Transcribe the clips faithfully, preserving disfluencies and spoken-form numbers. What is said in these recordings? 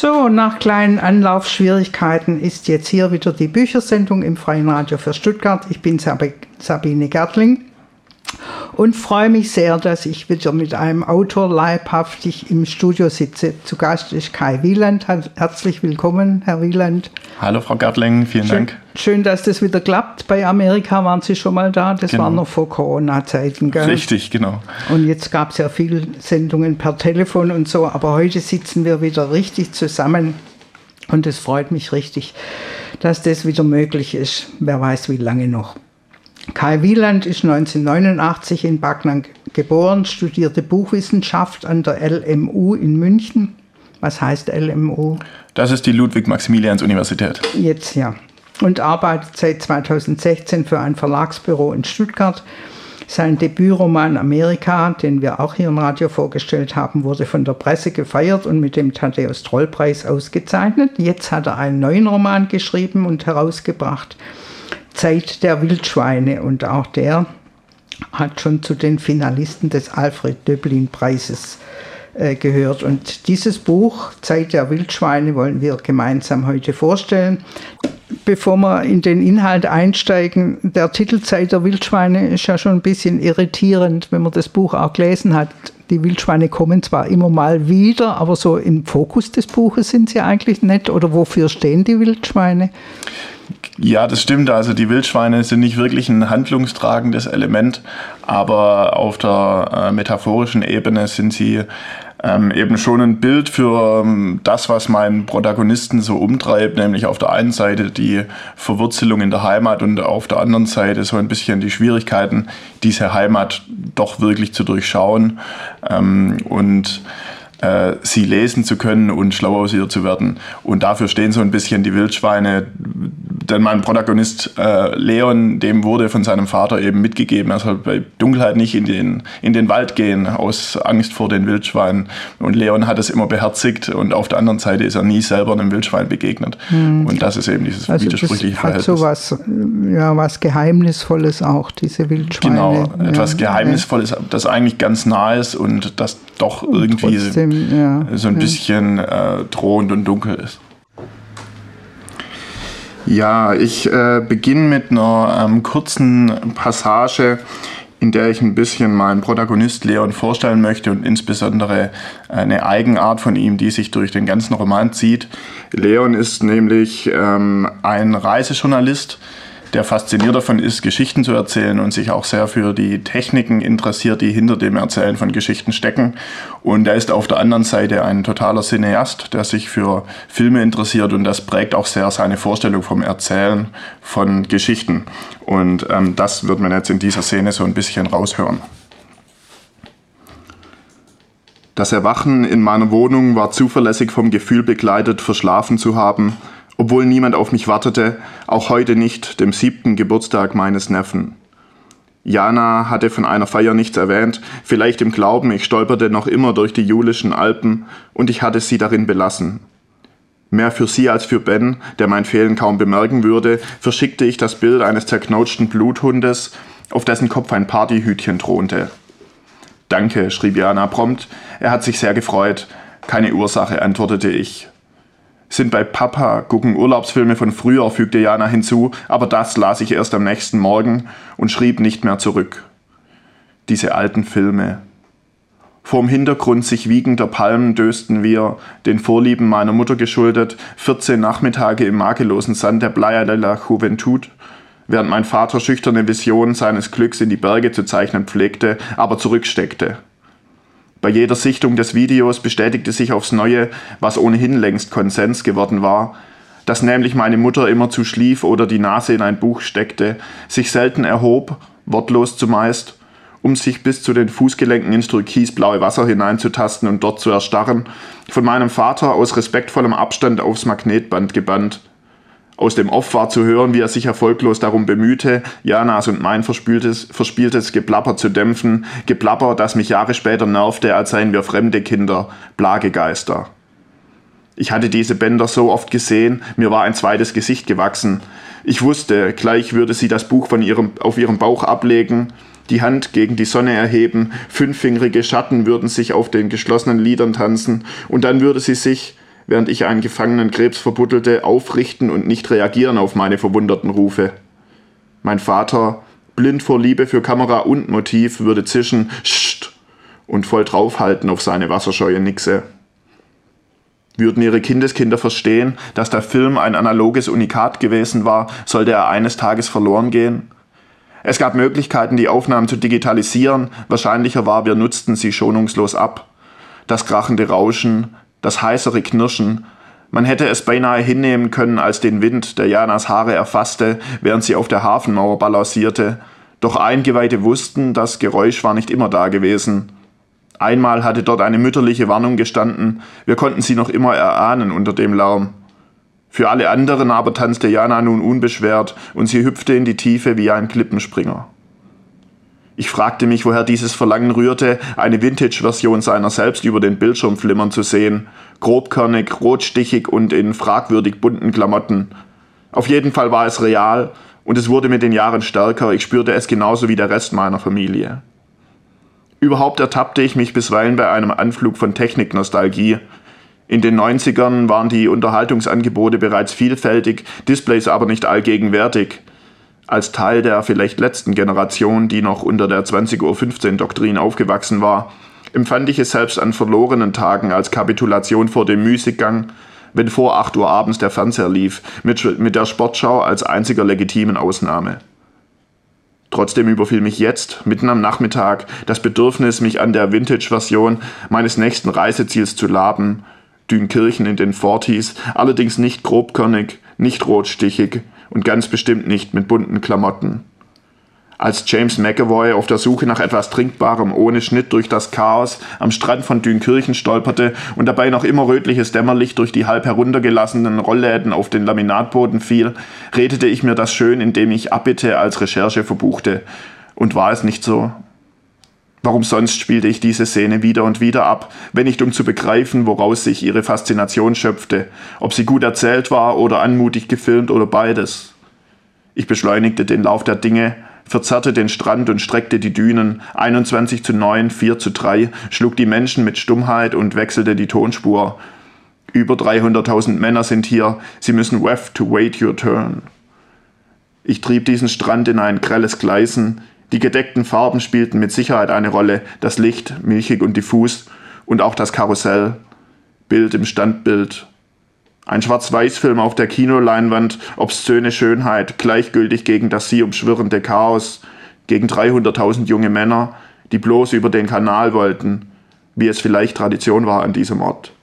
So, nach kleinen Anlaufschwierigkeiten ist jetzt hier wieder die Büchersendung im Freien Radio für Stuttgart. Ich bin Sabine Gertling und freue mich sehr, dass ich wieder mit einem Autor leibhaftig im Studio sitze. Zu Gast ist Kai Wieland. Herzlich willkommen, Herr Wieland. Hallo, Frau Gertling, vielen schön, Dank. Schön, dass das wieder klappt. Bei Amerika waren Sie schon mal da. Das genau. war noch vor Corona-Zeiten, gell? Richtig, genau. Und jetzt gab es ja viele Sendungen per Telefon und so, aber heute sitzen wir wieder richtig zusammen und es freut mich richtig, dass das wieder möglich ist. Wer weiß, wie lange noch. Kai Wieland ist neunzehnhundertneunundachtzig in Backnang geboren, studierte Buchwissenschaft an der L M U in München. Was heißt L M U? Das ist die Ludwig-Maximilians-Universität. Jetzt ja. Und arbeitet seit zweitausendsechzehn für ein Verlagsbüro in Stuttgart. Sein Debütroman Amerika, den wir auch hier im Radio vorgestellt haben, wurde von der Presse gefeiert und mit dem Thaddäus-Troll-Preis ausgezeichnet. Jetzt hat er einen neuen Roman geschrieben und herausgebracht, Zeit der Wildschweine, und auch der hat schon zu den Finalisten des Alfred-Döblin-Preises äh, gehört. Und dieses Buch, Zeit der Wildschweine, wollen wir gemeinsam heute vorstellen. Bevor wir in den Inhalt einsteigen, der Titel Zeit der Wildschweine ist ja schon ein bisschen irritierend, wenn man das Buch auch gelesen hat. Die Wildschweine kommen zwar immer mal wieder, aber so im Fokus des Buches sind sie eigentlich nicht. Oder wofür stehen die Wildschweine? Ja, das stimmt. Also die Wildschweine sind nicht wirklich ein handlungstragendes Element, aber auf der äh, metaphorischen Ebene sind sie ähm, eben schon ein Bild für ähm, das, was meinen Protagonisten so umtreibt, nämlich auf der einen Seite die Verwurzelung in der Heimat und auf der anderen Seite so ein bisschen die Schwierigkeiten, diese Heimat doch wirklich zu durchschauen ähm, und sie lesen zu können und schlau aus ihr zu werden. Und dafür stehen so ein bisschen die Wildschweine. Denn mein Protagonist äh, Leon, dem wurde von seinem Vater eben mitgegeben, er soll bei Dunkelheit nicht in den, in den Wald gehen, aus Angst vor den Wildschweinen. Und Leon hat es immer beherzigt und auf der anderen Seite ist er nie selber einem Wildschwein begegnet. Hm. Und das ist eben dieses also widersprüchliche Verhältnis. Also hat so was, ja, was Geheimnisvolles auch, diese Wildschweine. Genau, etwas ja, Geheimnisvolles, das eigentlich ganz nah ist und das doch und irgendwie trotzdem, ja, so ein ja. bisschen äh, drohend und dunkel ist. Ja, ich äh, beginne mit einer ähm, kurzen Passage, in der ich ein bisschen meinen Protagonist Leon vorstellen möchte und insbesondere eine Eigenart von ihm, die sich durch den ganzen Roman zieht. Leon ist nämlich ähm, ein Reisejournalist, der fasziniert davon ist, Geschichten zu erzählen und sich auch sehr für die Techniken interessiert, die hinter dem Erzählen von Geschichten stecken. Und er ist auf der anderen Seite ein totaler Cineast, der sich für Filme interessiert, und das prägt auch sehr seine Vorstellung vom Erzählen von Geschichten. Und ähm, das wird man jetzt in dieser Szene so ein bisschen raushören. Das Erwachen in meiner Wohnung war zuverlässig vom Gefühl begleitet, verschlafen zu haben, obwohl niemand auf mich wartete, auch heute nicht, dem siebten Geburtstag meines Neffen. Jana hatte von einer Feier nichts erwähnt, vielleicht im Glauben, ich stolperte noch immer durch die Julischen Alpen, und ich hatte sie darin belassen. Mehr für sie als für Ben, der mein Fehlen kaum bemerken würde, verschickte ich das Bild eines zerknautschten Bluthundes, auf dessen Kopf ein Partyhütchen thronte. »Danke«, schrieb Jana prompt, er hat sich sehr gefreut. »Keine Ursache«, antwortete ich. »Sind bei Papa, gucken Urlaubsfilme von früher«, fügte Jana hinzu, aber das las ich erst am nächsten Morgen und schrieb nicht mehr zurück. Diese alten Filme. Vorm Hintergrund sich wiegender Palmen dösten wir, den Vorlieben meiner Mutter geschuldet, vierzehn Nachmittage im makellosen Sand der Playa de la Juventud, während mein Vater schüchterne Visionen seines Glücks in die Berge zu zeichnen pflegte, aber zurücksteckte. Bei jeder Sichtung des Videos bestätigte sich aufs Neue, was ohnehin längst Konsens geworden war, dass nämlich meine Mutter immerzu schlief oder die Nase in ein Buch steckte, sich selten erhob, wortlos zumeist, um sich bis zu den Fußgelenken ins türkisblaue Wasser hineinzutasten und dort zu erstarren, von meinem Vater aus respektvollem Abstand aufs Magnetband gebannt. Aus dem Off war zu hören, wie er sich erfolglos darum bemühte, Janas und mein verspieltes, verspieltes Geplapper zu dämpfen, Geplapper, das mich Jahre später nervte, als seien wir fremde Kinder, Plagegeister. Ich hatte diese Bänder so oft gesehen, mir war ein zweites Gesicht gewachsen. Ich wusste, gleich würde sie das Buch von ihrem, auf ihrem Bauch ablegen, die Hand gegen die Sonne erheben, fünffingerige Schatten würden sich auf den geschlossenen Lidern tanzen, und dann würde sie sich, während ich einen gefangenen Krebs verbuddelte, aufrichten und nicht reagieren auf meine verwunderten Rufe. Mein Vater, blind vor Liebe für Kamera und Motiv, würde zischen »Scht« und voll draufhalten auf seine wasserscheue Nixe. Würden ihre Kindeskinder verstehen, dass der Film ein analoges Unikat gewesen war, sollte er eines Tages verloren gehen? Es gab Möglichkeiten, die Aufnahmen zu digitalisieren, wahrscheinlicher war, wir nutzten sie schonungslos ab. Das krachende Rauschen, das heisere Knirschen, man hätte es beinahe hinnehmen können als den Wind, der Janas Haare erfasste, während sie auf der Hafenmauer balancierte, doch Eingeweihte wussten, das Geräusch war nicht immer da gewesen. Einmal hatte dort eine mütterliche Warnung gestanden, wir konnten sie noch immer erahnen unter dem Lärm. Für alle anderen aber tanzte Jana nun unbeschwert und sie hüpfte in die Tiefe wie ein Klippenspringer. Ich fragte mich, woher dieses Verlangen rührte, eine Vintage-Version seiner selbst über den Bildschirm flimmern zu sehen, grobkörnig, rotstichig und in fragwürdig bunten Klamotten. Auf jeden Fall war es real und es wurde mit den Jahren stärker, ich spürte es genauso wie der Rest meiner Familie. Überhaupt ertappte ich mich bisweilen bei einem Anflug von Techniknostalgie. In den neunzigern waren die Unterhaltungsangebote bereits vielfältig, Displays aber nicht allgegenwärtig. Als Teil der vielleicht letzten Generation, die noch unter der zwanzig Uhr fünfzehn Doktrin aufgewachsen war, empfand ich es selbst an verlorenen Tagen als Kapitulation vor dem Müßiggang, wenn vor acht Uhr abends der Fernseher lief, mit, mit der Sportschau als einziger legitimen Ausnahme. Trotzdem überfiel mich jetzt, mitten am Nachmittag, das Bedürfnis, mich an der Vintage-Version meines nächsten Reiseziels zu laben, Dünkirchen in den Forties, allerdings nicht grobkörnig, nicht rotstichig und ganz bestimmt nicht mit bunten Klamotten. Als James McAvoy auf der Suche nach etwas Trinkbarem ohne Schnitt durch das Chaos am Strand von Dünkirchen stolperte und dabei noch immer rötliches Dämmerlicht durch die halb heruntergelassenen Rollläden auf den Laminatboden fiel, redete ich mir das schön, indem ich Abbitte als Recherche verbuchte. Und war es nicht so? Warum sonst spielte ich diese Szene wieder und wieder ab, wenn nicht um zu begreifen, woraus sich ihre Faszination schöpfte, ob sie gut erzählt war oder anmutig gefilmt oder beides. Ich beschleunigte den Lauf der Dinge, verzerrte den Strand und streckte die Dünen, einundzwanzig zu neun, vier zu drei, schlug die Menschen mit Stummheit und wechselte die Tonspur. Über dreihunderttausend Männer sind hier, sie müssen have to wait your turn. Ich trieb diesen Strand in ein grelles Gleisen, die gedeckten Farben spielten mit Sicherheit eine Rolle, das Licht, milchig und diffus, und auch das Karussell, Bild im Standbild. Ein Schwarz-Weiß-Film auf der Kinoleinwand, obszöne Schönheit, gleichgültig gegen das sie umschwirrende Chaos, gegen dreihunderttausend junge Männer, die bloß über den Kanal wollten, wie es vielleicht Tradition war an diesem Ort.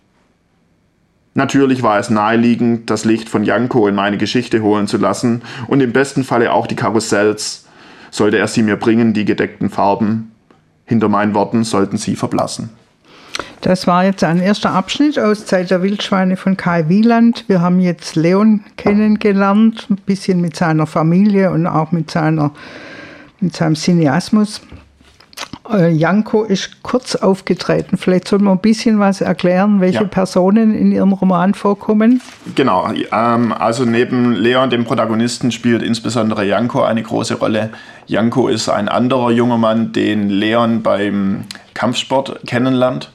Natürlich war es naheliegend, das Licht von Janko in meine Geschichte holen zu lassen und im besten Falle auch die Karussells. Sollte er sie mir bringen, die gedeckten Farben, hinter meinen Worten sollten sie verblassen. Das war jetzt ein erster Abschnitt aus Zeit der Wildschweine von Kai Wieland. Wir haben jetzt Leon kennengelernt, ein bisschen mit seiner Familie und auch mit, seiner, mit seinem Cineasmus. Äh, Janko ist kurz aufgetreten. Vielleicht soll man ein bisschen was erklären, welche ja. Personen in Ihrem Roman vorkommen. Genau, ähm, also neben Leon, dem Protagonisten, spielt insbesondere Janko eine große Rolle. Janko ist ein anderer junger Mann, den Leon beim Kampfsport kennenlernt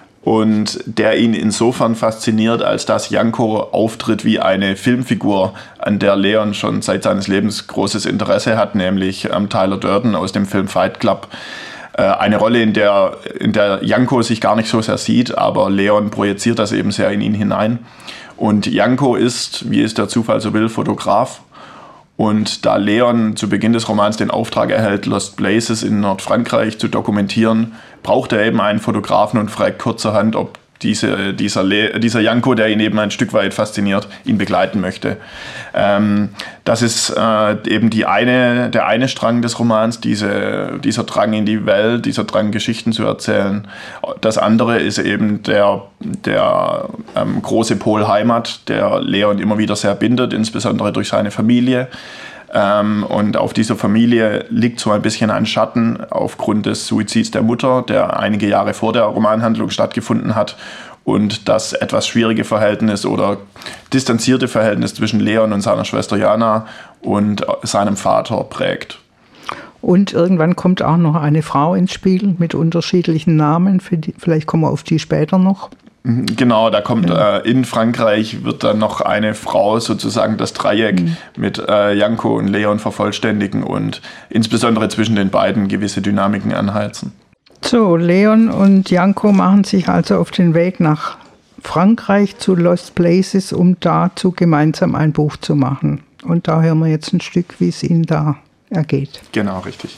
und der ihn insofern fasziniert, als dass Janko auftritt wie eine Filmfigur, an der Leon schon seit seines Lebens großes Interesse hat, nämlich ähm, Tyler Durden aus dem Film Fight Club. Äh, eine Rolle, in der, in der Janko sich gar nicht so sehr sieht, aber Leon projiziert das eben sehr in ihn hinein. Und Janko ist, wie es der Zufall so will, Fotograf. Und da Leon zu Beginn des Romans den Auftrag erhält, Lost Places in Nordfrankreich zu dokumentieren, braucht er eben einen Fotografen und fragt kurzerhand, ob diese, dieser, Le- dieser Janko, der ihn eben ein Stück weit fasziniert, ihn begleiten möchte. Ähm, das ist äh, eben die eine, der eine Strang des Romans, diese, dieser Drang in die Welt, dieser Drang, Geschichten zu erzählen. Das andere ist eben der, der ähm, große Pol Heimat, der Leon immer wieder sehr bindet, insbesondere durch seine Familie. Ähm, und auf dieser Familie liegt so ein bisschen ein Schatten aufgrund des Suizids der Mutter, der einige Jahre vor der Romanhandlung stattgefunden hat und das etwas schwierige Verhältnis oder distanzierte Verhältnis zwischen Leon und seiner Schwester Jana und seinem Vater prägt. Und irgendwann kommt auch noch eine Frau ins Spiel mit unterschiedlichen Namen, für die, vielleicht kommen wir auf die später noch. Genau, da kommt ja. äh, in Frankreich wird dann noch eine Frau sozusagen das Dreieck mhm. mit äh, Janko und Leon vervollständigen und insbesondere zwischen den beiden gewisse Dynamiken anheizen. So, Leon und Janko machen sich also auf den Weg nach Frankreich zu Lost Places, um dazu gemeinsam ein Buch zu machen. Und da hören wir jetzt ein Stück, wie es ihnen da ergeht. Genau, richtig.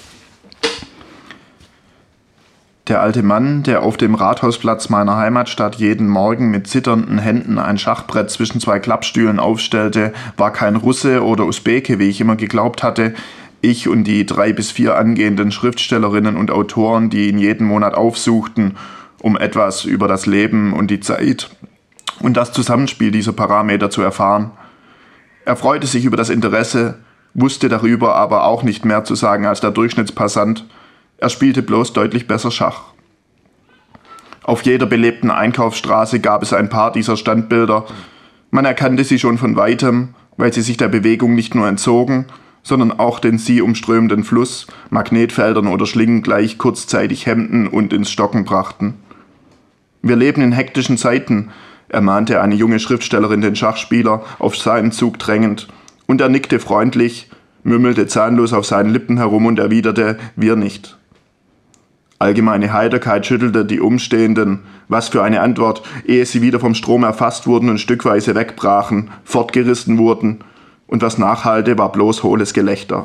Der alte Mann, der auf dem Rathausplatz meiner Heimatstadt jeden Morgen mit zitternden Händen ein Schachbrett zwischen zwei Klappstühlen aufstellte, war kein Russe oder Usbeke, wie ich immer geglaubt hatte. Ich und die drei bis vier angehenden Schriftstellerinnen und Autoren, die ihn jeden Monat aufsuchten, um etwas über das Leben und die Zeit und das Zusammenspiel dieser Parameter zu erfahren. Er freute sich über das Interesse, wusste darüber aber auch nicht mehr zu sagen als der Durchschnittspassant. Er spielte bloß deutlich besser Schach. Auf jeder belebten Einkaufsstraße gab es ein paar dieser Standbilder. Man erkannte sie schon von weitem, weil sie sich der Bewegung nicht nur entzogen, sondern auch den sie umströmenden Fluss, Magnetfeldern oder Schlingen gleich kurzzeitig hemmten und ins Stocken brachten. Wir leben in hektischen Zeiten, ermahnte eine junge Schriftstellerin den Schachspieler, auf seinen Zug drängend, und er nickte freundlich, mümmelte zahnlos auf seinen Lippen herum und erwiderte, wir nicht. Allgemeine Heiterkeit schüttelte die Umstehenden, was für eine Antwort, ehe sie wieder vom Strom erfasst wurden und stückweise wegbrachen, fortgerissen wurden, und was nachhallte, war bloß hohles Gelächter.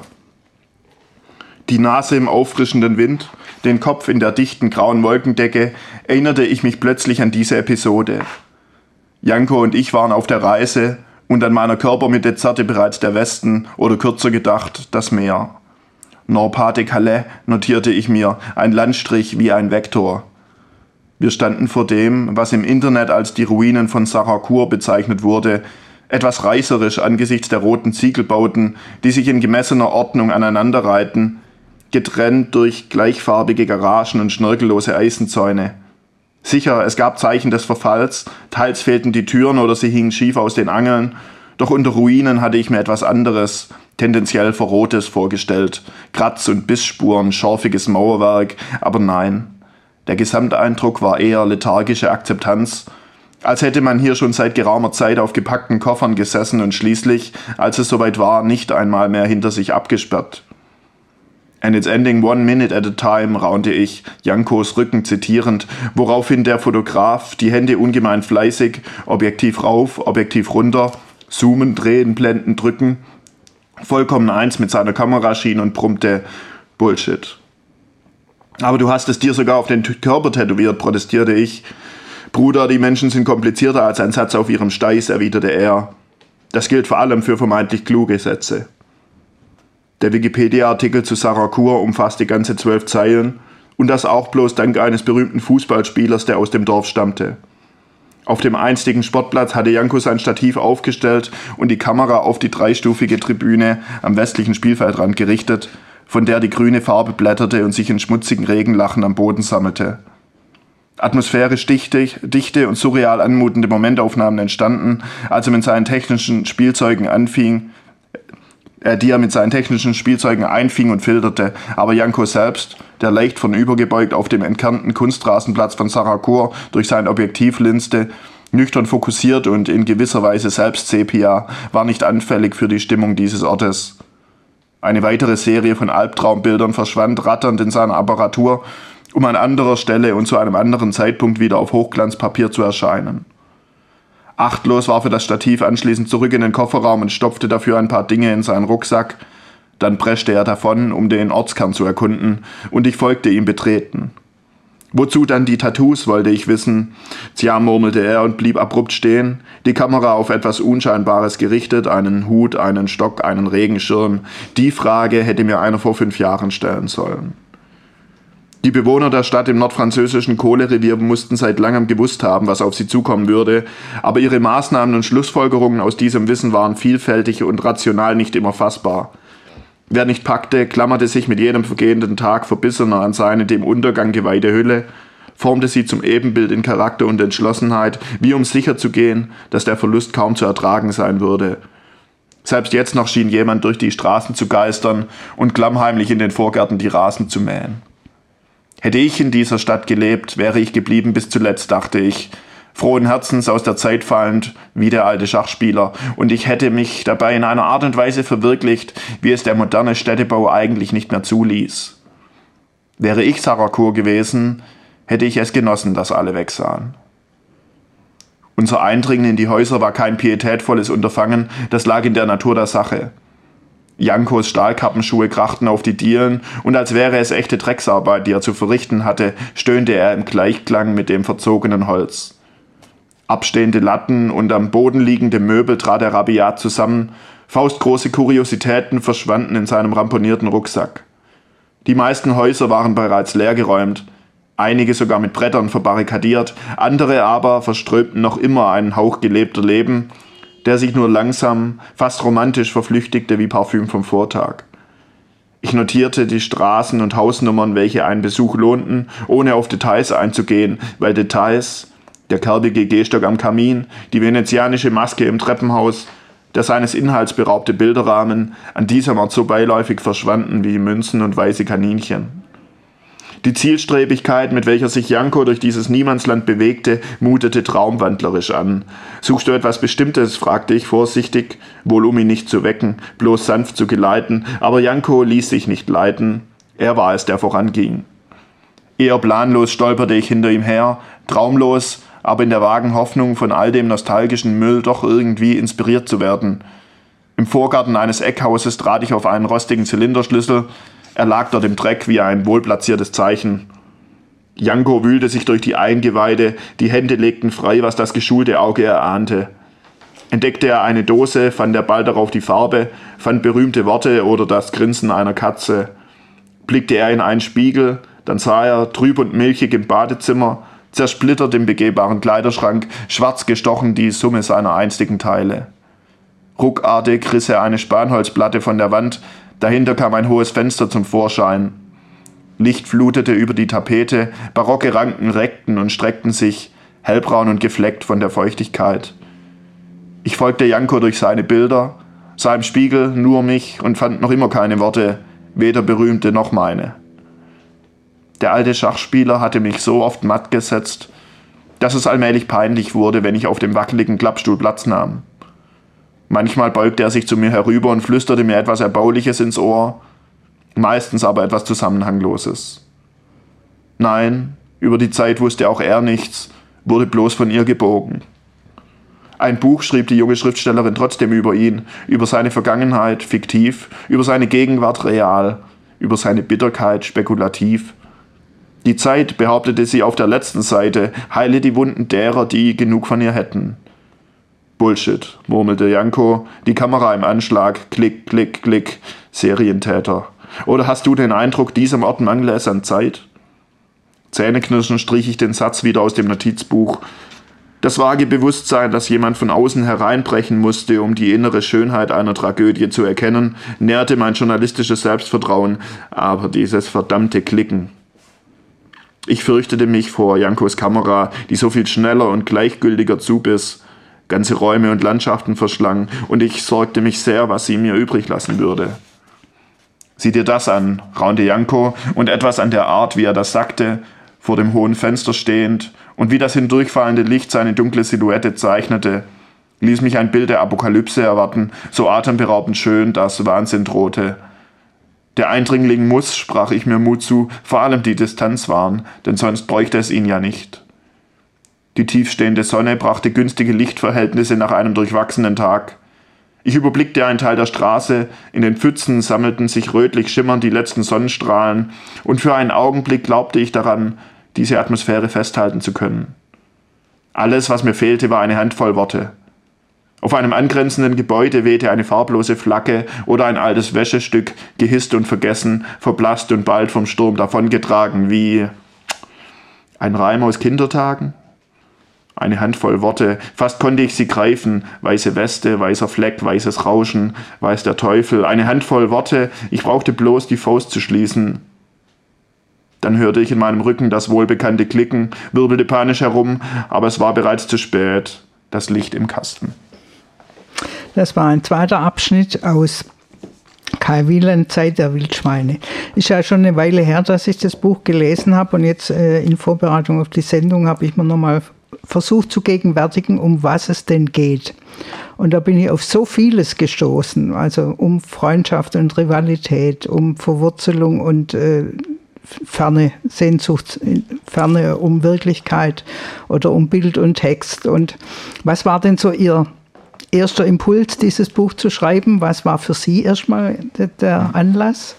Die Nase im auffrischenden Wind, den Kopf in der dichten grauen Wolkendecke, erinnerte ich mich plötzlich an diese Episode. Janko und ich waren auf der Reise, und an meiner Körpermitte zerrte bereits der Westen oder kürzer gedacht das Meer. Nord-Pas-de-Calais, notierte ich mir, ein Landstrich wie ein Vektor. Wir standen vor dem, was im Internet als die Ruinen von Sarracourt bezeichnet wurde, etwas reißerisch angesichts der roten Ziegelbauten, die sich in gemessener Ordnung aneinanderreihten, getrennt durch gleichfarbige Garagen und schnörkellose Eisenzäune. Sicher, es gab Zeichen des Verfalls, teils fehlten die Türen oder sie hingen schief aus den Angeln, doch unter Ruinen hatte ich mir etwas anderes, tendenziell Verrohtes vorgestellt, Kratz- und Bissspuren, schorfiges Mauerwerk, aber nein. Der Gesamteindruck war eher lethargische Akzeptanz, als hätte man hier schon seit geraumer Zeit auf gepackten Koffern gesessen und schließlich, als es soweit war, nicht einmal mehr hinter sich abgesperrt. And it's ending one minute at a time, raunte ich, Jankos Rücken zitierend, woraufhin der Fotograf, die Hände ungemein fleißig, Objektiv rauf, Objektiv runter, zoomen, drehen, blenden, drücken, vollkommen eins mit seiner Kamera schien und brummte, Bullshit. Aber du hast es dir sogar auf den Körper tätowiert, protestierte ich. Bruder, die Menschen sind komplizierter als ein Satz auf ihrem Steiß, erwiderte er. Das gilt vor allem für vermeintlich kluge Sätze. Der Wikipedia-Artikel zu Sarracourt umfasste ganze zwölf Zeilen und das auch bloß dank eines berühmten Fußballspielers, der aus dem Dorf stammte. Auf dem einstigen Sportplatz hatte Janko sein Stativ aufgestellt und die Kamera auf die dreistufige Tribüne am westlichen Spielfeldrand gerichtet, von der die grüne Farbe blätterte und sich in schmutzigen Regenlachen am Boden sammelte. Atmosphärisch dichte, dichte und surreal anmutende Momentaufnahmen entstanden, als er mit seinen technischen Spielzeugen anfing, äh, die er mit seinen technischen Spielzeugen einfing und filterte. Aber Janko selbst, der leicht vornübergebeugt auf dem entkernten Kunstrasenplatz von Sarracourt durch sein Objektiv linste, nüchtern fokussiert und in gewisser Weise selbst Sepia, war nicht anfällig für die Stimmung dieses Ortes. Eine weitere Serie von Albtraumbildern verschwand ratternd in seiner Apparatur, um an anderer Stelle und zu einem anderen Zeitpunkt wieder auf Hochglanzpapier zu erscheinen. Achtlos warf er das Stativ anschließend zurück in den Kofferraum und stopfte dafür ein paar Dinge in seinen Rucksack. Dann preschte er davon, um den Ortskern zu erkunden, und ich folgte ihm betreten. Wozu dann die Tattoos, wollte ich wissen. Tja, murmelte er und blieb abrupt stehen, die Kamera auf etwas Unscheinbares gerichtet, einen Hut, einen Stock, einen Regenschirm. Die Frage hätte mir einer vor fünf Jahren stellen sollen. Die Bewohner der Stadt im nordfranzösischen Kohlerevier mussten seit langem gewusst haben, was auf sie zukommen würde, aber ihre Maßnahmen und Schlussfolgerungen aus diesem Wissen waren vielfältig und rational nicht immer fassbar. Wer nicht packte, klammerte sich mit jedem vergehenden Tag verbissener an seine dem Untergang geweihte Hülle, formte sie zum Ebenbild in Charakter und Entschlossenheit, wie um sicherzugehen, dass der Verlust kaum zu ertragen sein würde. Selbst jetzt noch schien jemand durch die Straßen zu geistern und klammheimlich in den Vorgärten die Rasen zu mähen. Hätte ich in dieser Stadt gelebt, wäre ich geblieben bis zuletzt, dachte ich, frohen Herzens aus der Zeit fallend wie der alte Schachspieler, und ich hätte mich dabei in einer Art und Weise verwirklicht, wie es der moderne Städtebau eigentlich nicht mehr zuließ. Wäre ich Sarah Kur gewesen, hätte ich es genossen, dass alle wegsahen. Unser Eindringen in die Häuser war kein pietätvolles Unterfangen, das lag in der Natur der Sache. Jankos Stahlkappenschuhe krachten auf die Dielen, und als wäre es echte Drecksarbeit, die er zu verrichten hatte, stöhnte er im Gleichklang mit dem verzogenen Holz. Abstehende Latten und am Boden liegende Möbel trat er rabiat zusammen, faustgroße Kuriositäten verschwanden in seinem ramponierten Rucksack. Die meisten Häuser waren bereits leergeräumt, einige sogar mit Brettern verbarrikadiert, andere aber verströmten noch immer einen Hauch gelebter Leben, der sich nur langsam, fast romantisch verflüchtigte wie Parfüm vom Vortag. Ich notierte die Straßen und Hausnummern, welche einen Besuch lohnten, ohne auf Details einzugehen, weil Details, der kerbige Gehstock am Kamin, die venezianische Maske im Treppenhaus, der seines Inhalts beraubte Bilderrahmen, an diesem Ort so beiläufig verschwanden wie Münzen und weiße Kaninchen. Die Zielstrebigkeit, mit welcher sich Janko durch dieses Niemandsland bewegte, mutete traumwandlerisch an. »Suchst du etwas Bestimmtes?« fragte ich vorsichtig, wohl um ihn nicht zu wecken, bloß sanft zu geleiten, aber Janko ließ sich nicht leiten, er war es, der voranging. Eher planlos stolperte ich hinter ihm her, traumlos, aber in der vagen Hoffnung, von all dem nostalgischen Müll doch irgendwie inspiriert zu werden. Im Vorgarten eines Eckhauses trat ich auf einen rostigen Zylinderschlüssel. Er lag dort im Dreck wie ein wohlplatziertes Zeichen. Janko wühlte sich durch die Eingeweide, die Hände legten frei, was das geschulte Auge erahnte. Entdeckte er eine Dose, fand er bald darauf die Farbe, fand berühmte Worte oder das Grinsen einer Katze. Blickte er in einen Spiegel, dann sah er, trüb und milchig im Badezimmer, zersplittert im begehbaren Kleiderschrank, schwarz gestochen die Summe seiner einstigen Teile. Ruckartig riss er eine Spanholzplatte von der Wand, dahinter kam ein hohes Fenster zum Vorschein. Licht flutete über die Tapete, barocke Ranken reckten und streckten sich, hellbraun und gefleckt von der Feuchtigkeit. Ich folgte Janko durch seine Bilder, sah im Spiegel nur mich und fand noch immer keine Worte, weder berühmte noch meine. Der alte Schachspieler hatte mich so oft matt gesetzt, dass es allmählich peinlich wurde, wenn ich auf dem wackeligen Klappstuhl Platz nahm. Manchmal beugte er sich zu mir herüber und flüsterte mir etwas Erbauliches ins Ohr, meistens aber etwas Zusammenhangloses. Nein, über die Zeit wusste auch er nichts, wurde bloß von ihr gebogen. Ein Buch schrieb die junge Schriftstellerin trotzdem über ihn, über seine Vergangenheit, fiktiv, über seine Gegenwart, real, über seine Bitterkeit, spekulativ. Die Zeit, behauptete sie auf der letzten Seite, heile die Wunden derer, die genug von ihr hätten. Bullshit, murmelte Janko, die Kamera im Anschlag, klick, klick, klick, Serientäter. Oder hast du den Eindruck, diesem Ort mangle es an Zeit? Zähneknirschend strich ich den Satz wieder aus dem Notizbuch. Das vage Bewusstsein, dass jemand von außen hereinbrechen musste, um die innere Schönheit einer Tragödie zu erkennen, nährte mein journalistisches Selbstvertrauen, aber dieses verdammte Klicken. Ich fürchtete mich vor Jankos Kamera, die so viel schneller und gleichgültiger zubiss, ganze Räume und Landschaften verschlang, und ich sorgte mich sehr, was sie mir übrig lassen würde. Sieh dir das an, raunte Janko, und etwas an der Art, wie er das sagte, vor dem hohen Fenster stehend, und wie das hindurchfallende Licht seine dunkle Silhouette zeichnete, ließ mich ein Bild der Apokalypse erwarten, so atemberaubend schön, dass Wahnsinn drohte. Der Eindringling muss, sprach ich mir Mut zu, vor allem die Distanz wahren, denn sonst bräuchte es ihn ja nicht. Die tiefstehende Sonne brachte günstige Lichtverhältnisse nach einem durchwachsenen Tag. Ich überblickte einen Teil der Straße, in den Pfützen sammelten sich rötlich schimmernd die letzten Sonnenstrahlen, und für einen Augenblick glaubte ich daran, diese Atmosphäre festhalten zu können. Alles, was mir fehlte, war eine Handvoll Worte. Auf einem angrenzenden Gebäude wehte eine farblose Flagge oder ein altes Wäschestück, gehisst und vergessen, verblasst und bald vom Sturm davongetragen, wie ein Reim aus Kindertagen. Eine Handvoll Worte, fast konnte ich sie greifen, weiße Weste, weißer Fleck, weißes Rauschen, weiß der Teufel, eine Handvoll Worte, ich brauchte bloß die Faust zu schließen. Dann hörte ich in meinem Rücken das wohlbekannte Klicken, wirbelte panisch herum, aber es war bereits zu spät, das Licht im Kasten. Das war ein zweiter Abschnitt aus Kai Wieland, Zeit der Wildschweine. Ist ja schon eine Weile her, dass ich das Buch gelesen habe, und jetzt äh, in Vorbereitung auf die Sendung habe ich mir nochmal versucht zu gegenwärtigen, um was es denn geht. Und da bin ich auf so vieles gestoßen, also um Freundschaft und Rivalität, um Verwurzelung und äh, ferne Sehnsucht, ferne um Wirklichkeit oder um Bild und Text. Und was war denn so Ihr erster Impuls, dieses Buch zu schreiben? Was war für Sie erstmal der Anlass?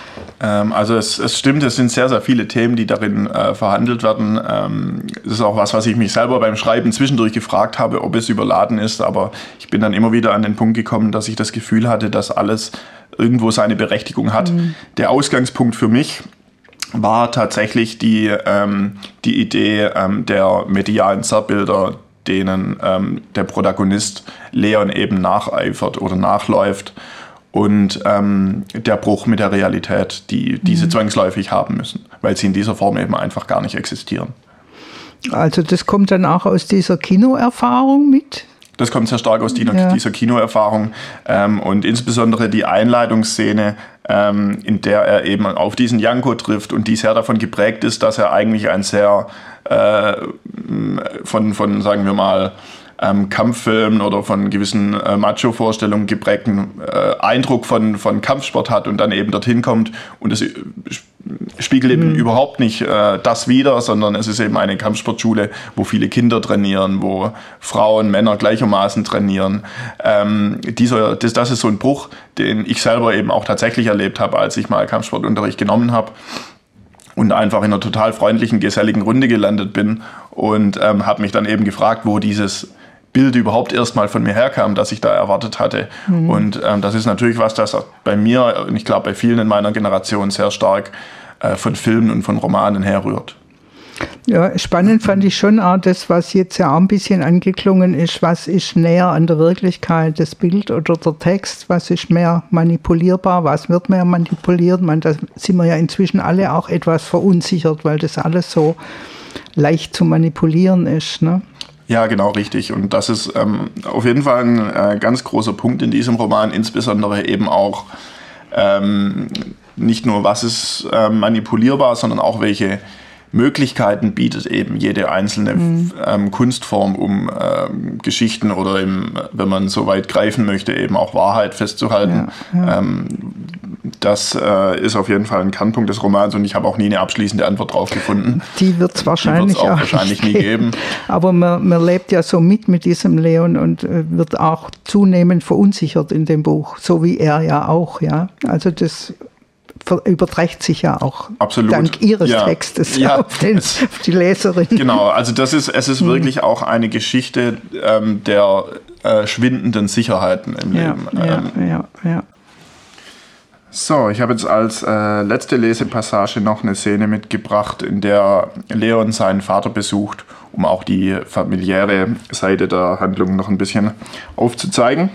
Also es, es stimmt, es sind sehr, sehr viele Themen, die darin äh, verhandelt werden. Ähm, es ist auch was, was ich mich selber beim Schreiben zwischendurch gefragt habe, ob es überladen ist. Aber ich bin dann immer wieder an den Punkt gekommen, dass ich das Gefühl hatte, dass alles irgendwo seine Berechtigung hat. Mhm. Der Ausgangspunkt für mich war tatsächlich die, ähm, die Idee ähm, der medialen Zerrbilder, denen ähm, der Protagonist Leon eben nacheifert oder nachläuft. Und ähm, der Bruch mit der Realität, die diese mhm. zwangsläufig haben müssen, weil sie in dieser Form eben einfach gar nicht existieren. Also das kommt dann auch aus dieser Kinoerfahrung mit? Das kommt sehr stark aus dieser, ja. dieser Kinoerfahrung ähm, und insbesondere die Einleitungsszene, ähm, in der er eben auf diesen Janko trifft und die sehr davon geprägt ist, dass er eigentlich ein sehr äh, von, von, sagen wir mal, Ähm, Kampffilmen oder von gewissen äh, Macho-Vorstellungen geprägten äh, Eindruck von, von Kampfsport hat und dann eben dorthin kommt und es äh, spiegelt eben mhm. überhaupt nicht äh, das wider, sondern es ist eben eine Kampfsportschule, wo viele Kinder trainieren, wo Frauen, Männer gleichermaßen trainieren. Ähm, dieser, das, das ist so ein Bruch, den ich selber eben auch tatsächlich erlebt habe, als ich mal Kampfsportunterricht genommen habe. Und einfach in einer total freundlichen, geselligen Runde gelandet bin und ähm, habe mich dann eben gefragt, wo dieses Bild überhaupt erstmal von mir herkam, das ich da erwartet hatte. Mhm. Und ähm, das ist natürlich was, das bei mir und ich glaube bei vielen in meiner Generation sehr stark äh, von Filmen und von Romanen herrührt. Ja, spannend fand ich schon auch das, was jetzt ja auch ein bisschen angeklungen ist, was ist näher an der Wirklichkeit, das Bild oder der Text, was ist mehr manipulierbar, was wird mehr manipuliert. Man, da sind wir ja inzwischen alle auch etwas verunsichert, weil das alles so leicht zu manipulieren ist, ne? Ja, genau, richtig. Und das ist ähm, auf jeden Fall ein äh, ganz großer Punkt in diesem Roman, insbesondere eben auch ähm, nicht nur, was ist äh, manipulierbar, sondern auch welche Möglichkeiten bietet eben jede einzelne mhm. ähm, Kunstform, um ähm, Geschichten oder eben, wenn man so weit greifen möchte, eben auch Wahrheit festzuhalten. Ja, ja. Ähm, das äh, ist auf jeden Fall ein Kernpunkt des Romans und ich habe auch nie eine abschließende Antwort drauf gefunden. Die wird es wahrscheinlich auch, auch wahrscheinlich nie geben. Aber man, man lebt ja so mit mit diesem Leon und äh, wird auch zunehmend verunsichert in dem Buch, so wie er ja auch. Ja, also das überträgt sich ja auch Absolut. dank Ihres ja. Textes ja. auf, den, auf die Leserin. Genau, also das ist, es ist mhm. wirklich auch eine Geschichte ähm, der äh, schwindenden Sicherheiten im ja, Leben. Ja, ähm, ja, ja. So, ich habe jetzt als äh, letzte Lesepassage noch eine Szene mitgebracht, in der Leon seinen Vater besucht, um auch die familiäre Seite der Handlung noch ein bisschen aufzuzeigen.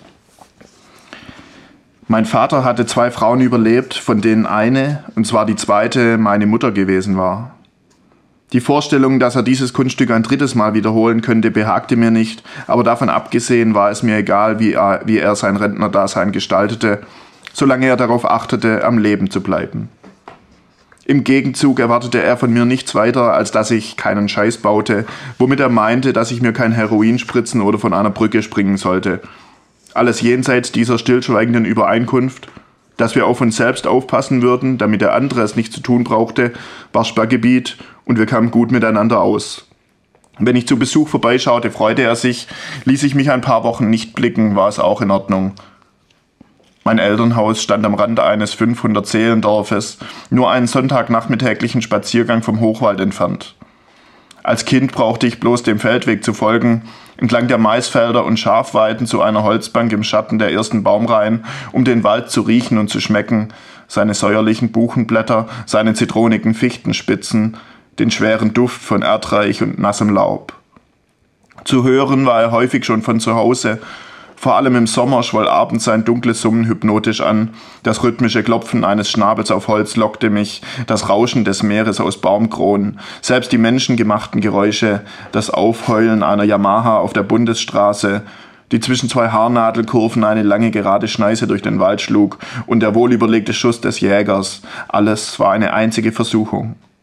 Mein Vater hatte zwei Frauen überlebt, von denen eine, und zwar die zweite, meine Mutter gewesen war. Die Vorstellung, dass er dieses Kunststück ein drittes Mal wiederholen könnte, behagte mir nicht, aber davon abgesehen war es mir egal, wie er, wie er sein Rentnerdasein gestaltete, solange er darauf achtete, am Leben zu bleiben. Im Gegenzug erwartete er von mir nichts weiter, als dass ich keinen Scheiß baute, womit er meinte, dass ich mir kein Heroin spritzen oder von einer Brücke springen sollte. Alles jenseits dieser stillschweigenden Übereinkunft, dass wir auf uns selbst aufpassen würden, damit der andere es nicht zu tun brauchte, war Sperrgebiet und wir kamen gut miteinander aus. Wenn ich zu Besuch vorbeischaute, freute er sich, ließ ich mich ein paar Wochen nicht blicken, war es auch in Ordnung. Mein Elternhaus stand am Rand eines fünfhundert-Seelendorfes, nur einen sonntagnachmittäglichen Spaziergang vom Hochwald entfernt. Als Kind brauchte ich bloß dem Feldweg zu folgen, entlang der Maisfelder und Schafweiden zu einer Holzbank im Schatten der ersten Baumreihen, um den Wald zu riechen und zu schmecken, seine säuerlichen Buchenblätter, seine zitronigen Fichtenspitzen, den schweren Duft von Erdreich und nassem Laub. Zu hören war er häufig schon von zu Hause. Vor allem im Sommer schwoll abends sein dunkles Summen hypnotisch an. Das rhythmische Klopfen eines Schnabels auf Holz lockte mich, das Rauschen des Meeres aus Baumkronen, selbst die menschengemachten Geräusche, das Aufheulen einer Yamaha auf der Bundesstraße, die zwischen zwei Haarnadelkurven eine lange gerade Schneise durch den Wald schlug und der wohlüberlegte Schuss des Jägers. Alles war eine einzige Versuchung.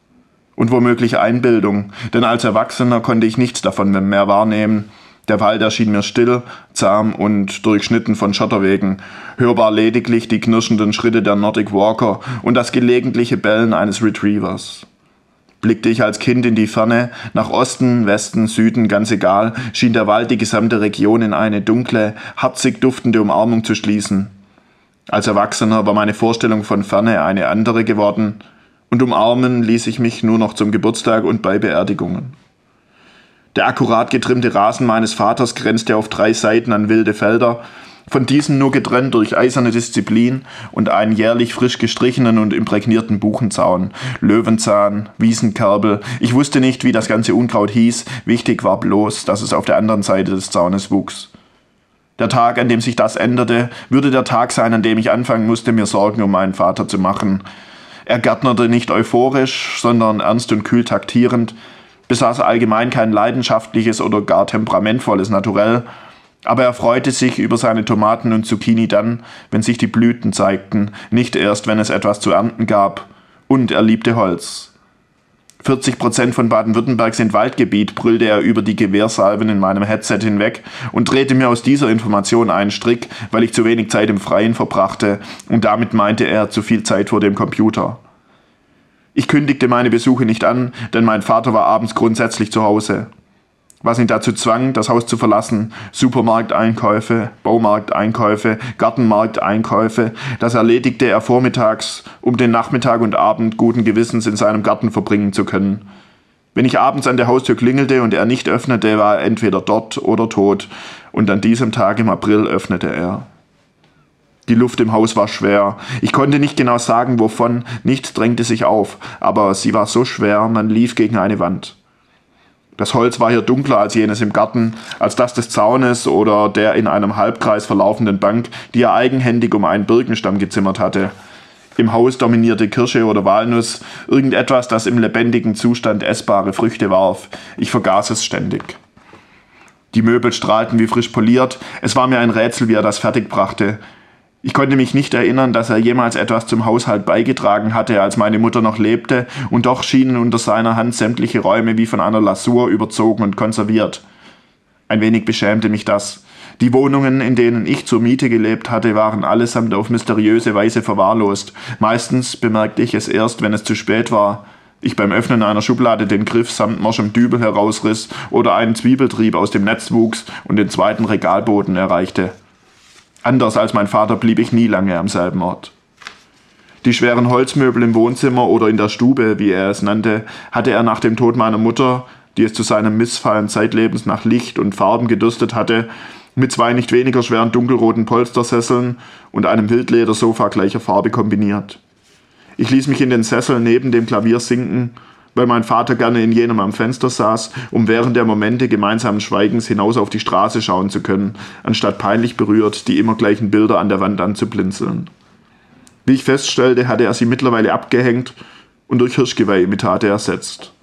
Und womöglich Einbildung, denn als Erwachsener konnte ich nichts davon mehr wahrnehmen. Der Wald erschien mir still, zahm und durchschnitten von Schotterwegen, hörbar lediglich die knirschenden Schritte der Nordic Walker und das gelegentliche Bellen eines Retrievers. Blickte ich als Kind in die Ferne, nach Osten, Westen, Süden, ganz egal, schien der Wald die gesamte Region in eine dunkle, harzig duftende Umarmung zu schließen. Als Erwachsener war meine Vorstellung von Ferne eine andere geworden, und umarmen ließ ich mich nur noch zum Geburtstag und bei Beerdigungen. Der akkurat getrimmte Rasen meines Vaters grenzte auf drei Seiten an wilde Felder, von diesen nur getrennt durch eiserne Disziplin und einen jährlich frisch gestrichenen und imprägnierten Buchenzaun, Löwenzahn, Wiesenkerbel. Ich wusste nicht, wie das ganze Unkraut hieß, wichtig war bloß, dass es auf der anderen Seite des Zaunes wuchs. Der Tag, an dem sich das änderte, würde der Tag sein, an dem ich anfangen musste, mir Sorgen um meinen Vater zu machen. Er gärtnerte nicht euphorisch, sondern ernst und kühl taktierend, besaß allgemein kein leidenschaftliches oder gar temperamentvolles Naturell, aber er freute sich über seine Tomaten und Zucchini dann, wenn sich die Blüten zeigten, nicht erst, wenn es etwas zu ernten gab. Und er liebte Holz. vierzig Prozent von Baden-Württemberg sind Waldgebiet, brüllte er über die Gewehrsalven in meinem Headset hinweg und drehte mir aus dieser Information einen Strick, weil ich zu wenig Zeit im Freien verbrachte, und damit meinte er zu viel Zeit vor dem Computer. Ich kündigte meine Besuche nicht an, denn mein Vater war abends grundsätzlich zu Hause. Was ihn dazu zwang, das Haus zu verlassen, Supermarkteinkäufe, Baumarkteinkäufe, Gartenmarkteinkäufe, das erledigte er vormittags, um den Nachmittag und Abend guten Gewissens in seinem Garten verbringen zu können. Wenn ich abends an der Haustür klingelte und er nicht öffnete, war er entweder dort oder tot, und an diesem Tag im April öffnete er. Die Luft im Haus war schwer. Ich konnte nicht genau sagen, wovon, nichts drängte sich auf, aber sie war so schwer, man lief gegen eine Wand. Das Holz war hier dunkler als jenes im Garten, als das des Zaunes oder der in einem Halbkreis verlaufenden Bank, die er eigenhändig um einen Birkenstamm gezimmert hatte. Im Haus dominierte Kirsche oder Walnuss, irgendetwas, das im lebendigen Zustand essbare Früchte warf. Ich vergaß es ständig. Die Möbel strahlten wie frisch poliert, es war mir ein Rätsel, wie er das fertigbrachte. Ich konnte mich nicht erinnern, dass er jemals etwas zum Haushalt beigetragen hatte, als meine Mutter noch lebte, und doch schienen unter seiner Hand sämtliche Räume wie von einer Lasur überzogen und konserviert. Ein wenig beschämte mich das. Die Wohnungen, in denen ich zur Miete gelebt hatte, waren allesamt auf mysteriöse Weise verwahrlost. Meistens bemerkte ich es erst, wenn es zu spät war. Ich beim Öffnen einer Schublade den Griff samt morschem Dübel herausriss oder einen Zwiebeltrieb aus dem Netz wuchs und den zweiten Regalboden erreichte. Anders als mein Vater blieb ich nie lange am selben Ort. Die schweren Holzmöbel im Wohnzimmer oder in der Stube, wie er es nannte, hatte er nach dem Tod meiner Mutter, die es zu seinem Missfallen zeitlebens nach Licht und Farben gedürstet hatte, mit zwei nicht weniger schweren dunkelroten Polstersesseln und einem Wildledersofa gleicher Farbe kombiniert. Ich ließ mich in den Sessel neben dem Klavier sinken, weil mein Vater gerne in jenem am Fenster saß, um während der Momente gemeinsamen Schweigens hinaus auf die Straße schauen zu können, anstatt peinlich berührt die immer gleichen Bilder an der Wand anzublinzeln. Wie ich feststellte, hatte er sie mittlerweile abgehängt und durch Hirschgeweih-Imitate ersetzt.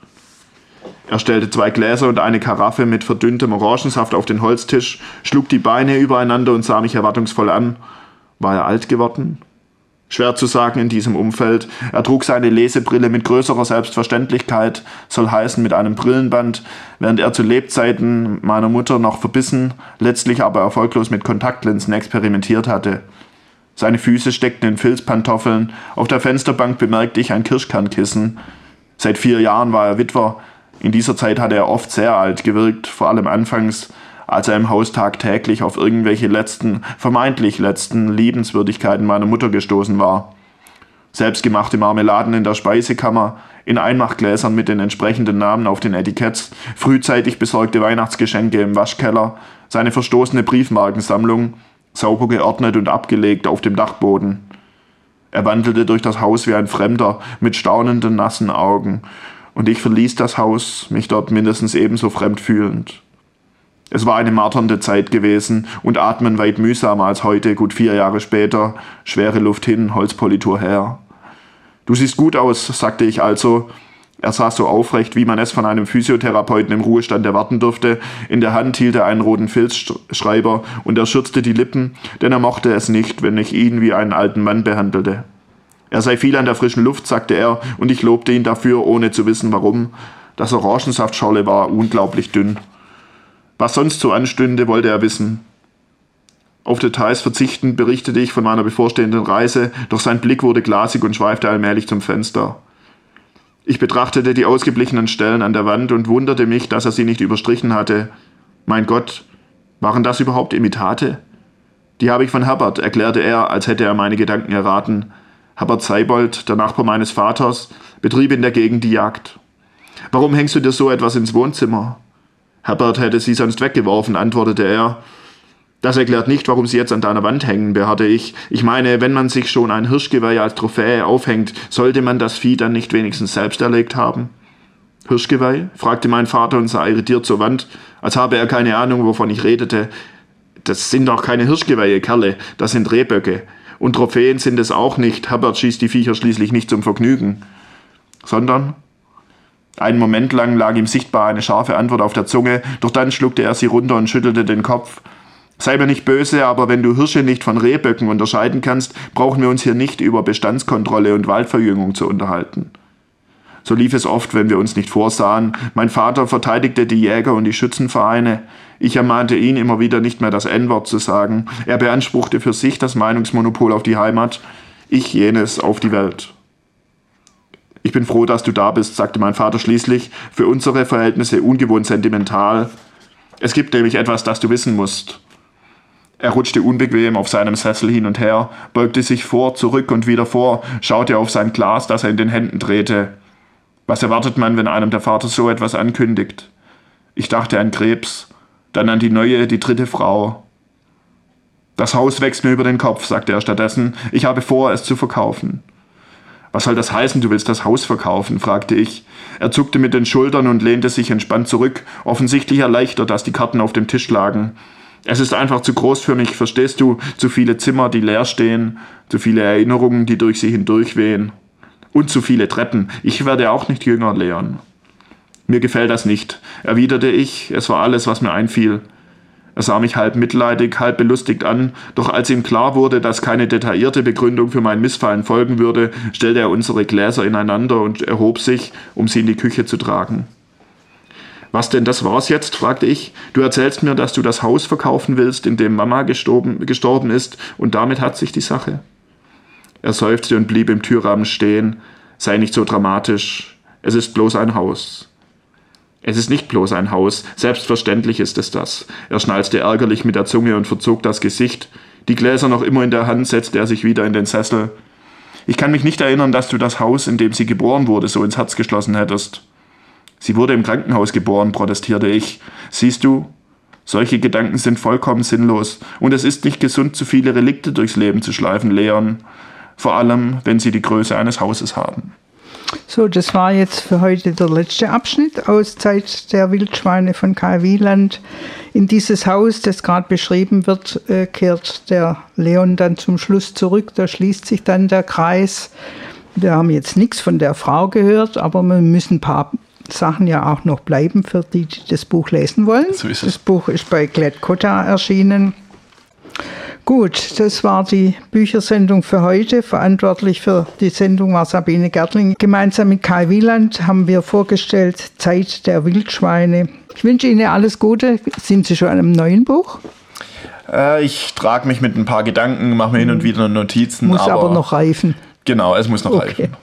Er stellte zwei Gläser und eine Karaffe mit verdünntem Orangensaft auf den Holztisch, schlug die Beine übereinander und sah mich erwartungsvoll an. War er alt geworden? Schwer zu sagen in diesem Umfeld. Er trug seine Lesebrille mit größerer Selbstverständlichkeit, soll heißen mit einem Brillenband, während er zu Lebzeiten meiner Mutter noch verbissen, letztlich aber erfolglos mit Kontaktlinsen experimentiert hatte. Seine Füße steckten in Filzpantoffeln, auf der Fensterbank bemerkte ich ein Kirschkernkissen. Seit vier Jahren war er Witwer. In dieser Zeit hatte er oft sehr alt gewirkt, vor allem anfangs, als er im Haus tagtäglich auf irgendwelche letzten, vermeintlich letzten Liebenswürdigkeiten meiner Mutter gestoßen war. Selbstgemachte Marmeladen in der Speisekammer, in Einmachgläsern mit den entsprechenden Namen auf den Etiketts, frühzeitig besorgte Weihnachtsgeschenke im Waschkeller, seine verstoßene Briefmarkensammlung, sauber geordnet und abgelegt auf dem Dachboden. Er wandelte durch das Haus wie ein Fremder, mit staunenden, nassen Augen, und ich verließ das Haus, mich dort mindestens ebenso fremd fühlend. Es war eine marternde Zeit gewesen und Atmen weit mühsamer als heute, gut vier Jahre später, schwere Luft hin, Holzpolitur her. »Du siehst gut aus«, sagte ich also. Er saß so aufrecht, wie man es von einem Physiotherapeuten im Ruhestand erwarten durfte. In der Hand hielt er einen roten Filzschreiber und er schürzte die Lippen, denn er mochte es nicht, wenn ich ihn wie einen alten Mann behandelte. Er sei viel an der frischen Luft, sagte er, und ich lobte ihn dafür, ohne zu wissen warum. Das Orangensaftschorle war unglaublich dünn. Was sonst so anstünde, wollte er wissen. Auf Details verzichtend berichtete ich von meiner bevorstehenden Reise, doch sein Blick wurde glasig und schweifte allmählich zum Fenster. Ich betrachtete die ausgeblichenen Stellen an der Wand und wunderte mich, dass er sie nicht überstrichen hatte. Mein Gott, waren das überhaupt Imitate? Die habe ich von Herbert, erklärte er, als hätte er meine Gedanken erraten. Herbert Seibold, der Nachbar meines Vaters, betrieb in der Gegend die Jagd. Warum hängst du dir so etwas ins Wohnzimmer? Herbert hätte sie sonst weggeworfen, antwortete er. Das erklärt nicht, warum sie jetzt an deiner Wand hängen, beharrte ich. Ich meine, wenn man sich schon ein Hirschgeweih als Trophäe aufhängt, sollte man das Vieh dann nicht wenigstens selbst erlegt haben? Hirschgeweih? Fragte mein Vater und sah irritiert zur Wand, als habe er keine Ahnung, wovon ich redete. Das sind doch keine Hirschgeweihe, Kerle, das sind Rehböcke. Und Trophäen sind es auch nicht, Herbert schießt die Viecher schließlich nicht zum Vergnügen. Sondern? Einen Moment lang lag ihm sichtbar eine scharfe Antwort auf der Zunge, doch dann schluckte er sie runter und schüttelte den Kopf. Sei mir nicht böse, aber wenn du Hirsche nicht von Rehböcken unterscheiden kannst, brauchen wir uns hier nicht über Bestandskontrolle und Waldverjüngung zu unterhalten. So lief es oft, wenn wir uns nicht vorsahen. Mein Vater verteidigte die Jäger und die Schützenvereine. Ich ermahnte ihn, immer wieder nicht mehr das En-Wort zu sagen. Er beanspruchte für sich das Meinungsmonopol auf die Heimat, ich jenes auf die Welt. Ich bin froh, dass du da bist, sagte mein Vater schließlich, für unsere Verhältnisse ungewohnt sentimental. Es gibt nämlich etwas, das du wissen musst. Er rutschte unbequem auf seinem Sessel hin und her, beugte sich vor, zurück und wieder vor, schaute auf sein Glas, das er in den Händen drehte. Was erwartet man, wenn einem der Vater so etwas ankündigt? Ich dachte an Krebs, dann an die neue, die dritte Frau. Das Haus wächst mir über den Kopf, sagte er stattdessen. Ich habe vor, es zu verkaufen. Was soll das heißen, du willst das Haus verkaufen? Fragte ich. Er zuckte mit den Schultern und lehnte sich entspannt zurück, offensichtlich erleichtert, dass die Karten auf dem Tisch lagen. Es ist einfach zu groß für mich, verstehst du? Zu viele Zimmer, die leer stehen, zu viele Erinnerungen, die durch sie hindurchwehen. Und zu viele Treppen. Ich werde auch nicht jünger, Leon. Mir gefällt das nicht, erwiderte ich. Es war alles, was mir einfiel. Er sah mich halb mitleidig, halb belustigt an, doch als ihm klar wurde, dass keine detaillierte Begründung für mein Missfallen folgen würde, stellte er unsere Gläser ineinander und erhob sich, um sie in die Küche zu tragen. Was denn, das war's jetzt? Fragte ich. Du erzählst mir, dass du das Haus verkaufen willst, in dem Mama gestorben, gestorben ist, und damit hat sich die Sache. Er seufzte und blieb im Türrahmen stehen. Sei nicht so dramatisch. Es ist bloß ein Haus. Es ist nicht bloß ein Haus. Selbstverständlich ist es das. Er schnalzte ärgerlich mit der Zunge und verzog das Gesicht. Die Gläser noch immer in der Hand, setzte er sich wieder in den Sessel. Ich kann mich nicht erinnern, dass du das Haus, in dem sie geboren wurde, so ins Herz geschlossen hättest. Sie wurde im Krankenhaus geboren, protestierte ich. Siehst du, solche Gedanken sind vollkommen sinnlos. Und es ist nicht gesund, zu viele Relikte durchs Leben zu schleifen, Leon. Vor allem, wenn sie die Größe eines Hauses haben. So, das war jetzt für heute der letzte Abschnitt aus Zeit der Wildschweine von Kai Wieland. In dieses Haus, das gerade beschrieben wird, kehrt der Leon dann zum Schluss zurück. Da schließt sich dann der Kreis. Wir haben jetzt nichts von der Frau gehört, aber wir müssen ein paar Sachen ja auch noch bleiben für die, die das Buch lesen wollen. So ist es. Das Buch ist bei Klett-Cotta erschienen. Gut, das war die Büchersendung für heute. Verantwortlich für die Sendung war Sabine Gärtling. Gemeinsam mit Kai Wieland haben wir vorgestellt Zeit der Wildschweine. Ich wünsche Ihnen alles Gute. Sind Sie schon an einem neuen Buch? Äh, ich trage mich mit ein paar Gedanken, mache mir hin und wieder Notizen. Muss aber, aber noch reifen. Genau, es muss noch okay. reifen.